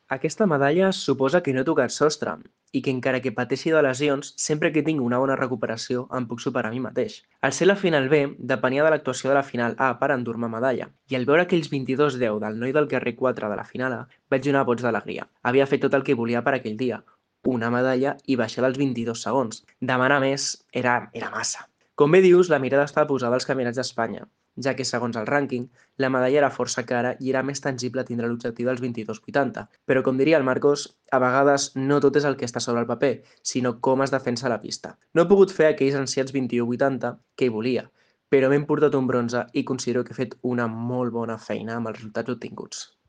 Aquesta medalla suposa que no he tocat sostre i que encara que pateixi de lesions, sempre que tingui una bona recuperació em puc superar a mi mateix. Al ser la final B, depenia de l'actuació de la final A per endur-me medalla, i al veure aquells 22-10 del noi del carrer 4 de la final A, vaig donar bots d'alegria. Havia fet tot el que volia per aquell dia, una medalla i baixar dels 22 segons. Demanar més era massa. Com bé dius, la mirada estava posada als campionats d'Espanya, ja que, segons el rànquing, la medalla era força cara i era més tangible tindre l'objectiu dels 22,80. Però, com diria el Marcos, a vegades no tot és el que està sobre el paper, sinó com es defensa a la pista. No he pogut fer aquells ansiats 21,80 que hi volia, però m'he emportat un bronze i considero que he fet una molt bona feina amb els resultats obtinguts.